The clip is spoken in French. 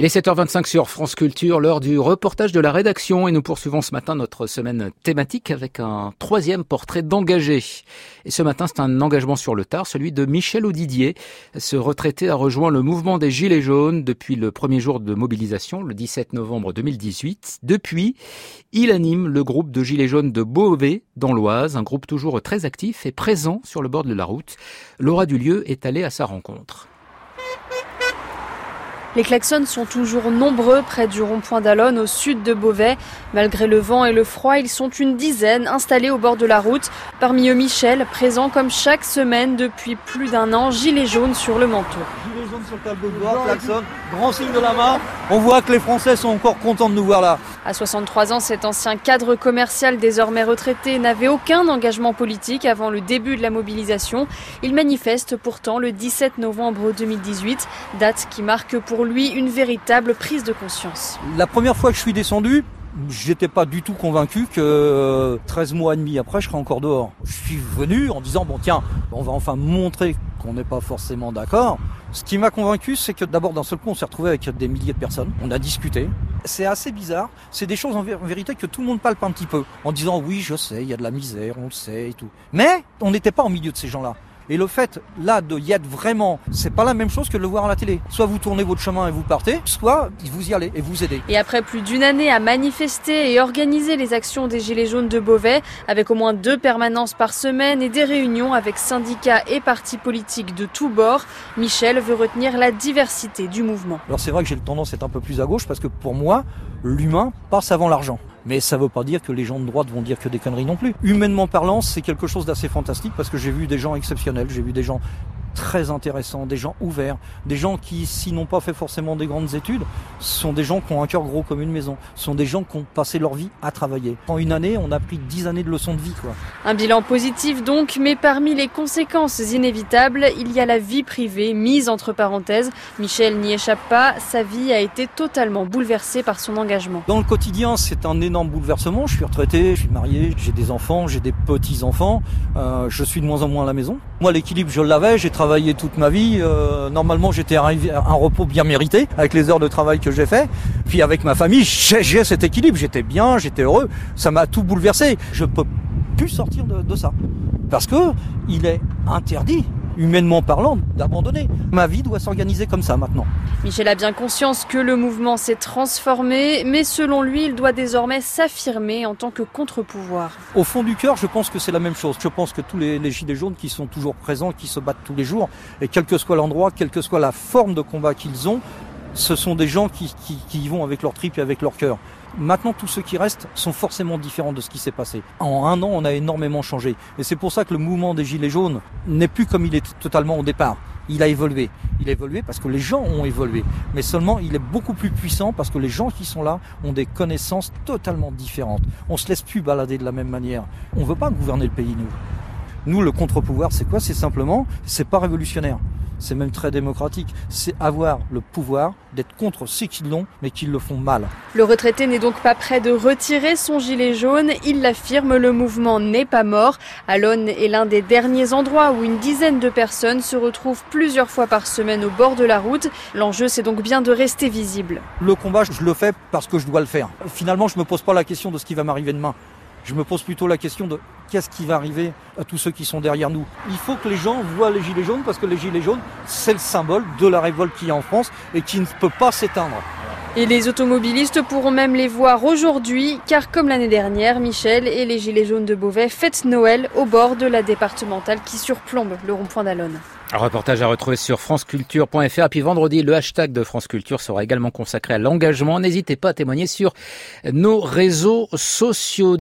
Il est 7h25 sur France Culture, l'heure du reportage de la rédaction et nous poursuivons ce matin notre semaine thématique avec un troisième portrait d'engagé. Et ce matin, c'est un engagement sur le tard, celui de Michel Audidier. Ce retraité a rejoint le mouvement des Gilets jaunes depuis le premier jour de mobilisation, le 17 novembre 2018. Depuis, il anime le groupe de Gilets jaunes de Beauvais, dans l'Oise, un groupe toujours très actif et présent sur le bord de la route. Laura Dulieu est allée à sa rencontre. Les klaxons sont toujours nombreux près du rond-point d'Allonne, au sud de Beauvais. Malgré le vent et le froid, ils sont une dizaine installés au bord de la route. Parmi eux, Michel, présent comme chaque semaine depuis plus d'un an, gilet jaune sur le manteau. Gilet jaune sur le tableau de bord, klaxon, grand signe de la main. On voit que les Français sont encore contents de nous voir là. À 63 ans, cet ancien cadre commercial désormais retraité n'avait aucun engagement politique avant le début de la mobilisation. Il manifeste pourtant le 17 novembre 2018, date qui marque pour lui une véritable prise de conscience. La première fois que je suis descendu, j'étais pas du tout convaincu que 13 mois et demi après, je serais encore dehors. Je suis venu en disant, bon tiens, on va enfin montrer qu'on n'est pas forcément d'accord. Ce qui m'a convaincu, c'est que d'abord d'un seul coup, on s'est retrouvé avec des milliers de personnes. On a discuté. C'est assez bizarre. C'est des choses en vérité que tout le monde palpe un petit peu. En disant, oui, je sais, il y a de la misère, on le sait et tout. Mais on n'était pas au milieu de ces gens-là. Et le fait, là, de y être vraiment, c'est pas la même chose que de le voir à la télé. Soit vous tournez votre chemin et vous partez, soit vous y allez et vous aidez. Et après plus d'une année à manifester et organiser les actions des Gilets jaunes de Beauvais, avec au moins 2 permanences par semaine et des réunions avec syndicats et partis politiques de tous bords, Michel veut retenir la diversité du mouvement. Alors c'est vrai que j'ai tendance à être un peu plus à gauche parce que pour moi, l'humain passe avant l'argent. Mais ça veut pas dire que les gens de droite vont dire que des conneries non plus. Humainement parlant, c'est quelque chose d'assez fantastique parce que j'ai vu des gens exceptionnels, j'ai vu des gens très intéressants, des gens ouverts, des gens qui, s'ils n'ont pas fait forcément des grandes études, sont des gens qui ont un cœur gros comme une maison, sont des gens qui ont passé leur vie à travailler. En une année, on a pris 10 années de leçons de vie, quoi. Un bilan positif donc, mais parmi les conséquences inévitables, il y a la vie privée mise entre parenthèses. Michel n'y échappe pas, sa vie a été totalement bouleversée par son engagement. Dans le quotidien, c'est un énorme bouleversement. Je suis retraité, je suis marié, j'ai des enfants, j'ai des petits-enfants, je suis de moins en moins à la maison. Moi, l'équilibre, je l'avais, j'ai travaillé toute ma vie. Normalement, j'étais arrivé à un repos bien mérité avec les heures de travail que j'ai fait. Puis avec ma famille, j'ai cet équilibre. J'étais bien, j'étais heureux. Ça m'a tout bouleversé. Je peux plus sortir de ça parce que il est interdit, humainement parlant, d'abandonner. Ma vie doit s'organiser comme ça maintenant. Michel a bien conscience que le mouvement s'est transformé, mais selon lui, il doit désormais s'affirmer en tant que contre-pouvoir. Au fond du cœur, je pense que c'est la même chose. Je pense que tous les gilets jaunes qui sont toujours présents, qui se battent tous les jours, et quel que soit l'endroit, quelle que soit la forme de combat qu'ils ont, ce sont des gens qui y vont avec leur tripes et avec leur cœur. Maintenant, tous ceux qui restent sont forcément différents de ce qui s'est passé. En un an, on a énormément changé. Et c'est pour ça que le mouvement des Gilets jaunes n'est plus comme il était totalement au départ. Il a évolué. Il a évolué parce que les gens ont évolué. Mais seulement, il est beaucoup plus puissant parce que les gens qui sont là ont des connaissances totalement différentes. On se laisse plus balader de la même manière. On veut pas gouverner le pays, nous. Nous, le contre-pouvoir, c'est quoi? C'est simplement, c'est pas révolutionnaire. C'est même très démocratique. C'est avoir le pouvoir d'être contre ceux qui l'ont, mais qui le font mal. Le retraité n'est donc pas prêt de retirer son gilet jaune. Il l'affirme, le mouvement n'est pas mort. Allonne est l'un des derniers endroits où une dizaine de personnes se retrouvent plusieurs fois par semaine au bord de la route. L'enjeu, c'est donc bien de rester visible. Le combat, je le fais parce que je dois le faire. Finalement, je me pose pas la question de ce qui va m'arriver demain. Je me pose plutôt la question de qu'est-ce qui va arriver à tous ceux qui sont derrière nous. Il faut que les gens voient les gilets jaunes parce que les gilets jaunes, c'est le symbole de la révolte qu'il y a en France et qui ne peut pas s'éteindre. Et les automobilistes pourront même les voir aujourd'hui, car comme l'année dernière, Michel et les Gilets jaunes de Beauvais fêtent Noël au bord de la départementale qui surplombe le rond-point d'Allonne. Un reportage à retrouver sur franceculture.fr. Et puis vendredi, le hashtag de France Culture sera également consacré à l'engagement. N'hésitez pas à témoigner sur nos réseaux sociaux.